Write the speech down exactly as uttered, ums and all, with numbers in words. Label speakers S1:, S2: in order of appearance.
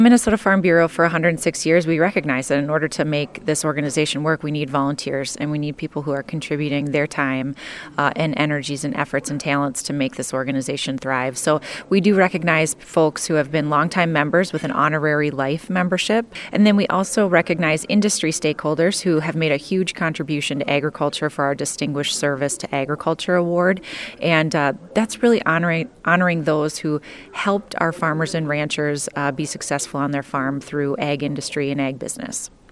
S1: Minnesota Farm Bureau, for one hundred six years, we recognize that in order to make this organization work, we need volunteers and we need people who are contributing their time uh, and energies and efforts and talents to make this organization thrive. So we do recognize folks who have been longtime members with an honorary life membership. And then we also recognize industry stakeholders who have made a huge contribution to agriculture for our Distinguished Service to Agriculture Award. And uh, that's really honoring, honoring those who helped our farmers and ranchers uh, be successful on their farm through ag industry and ag business.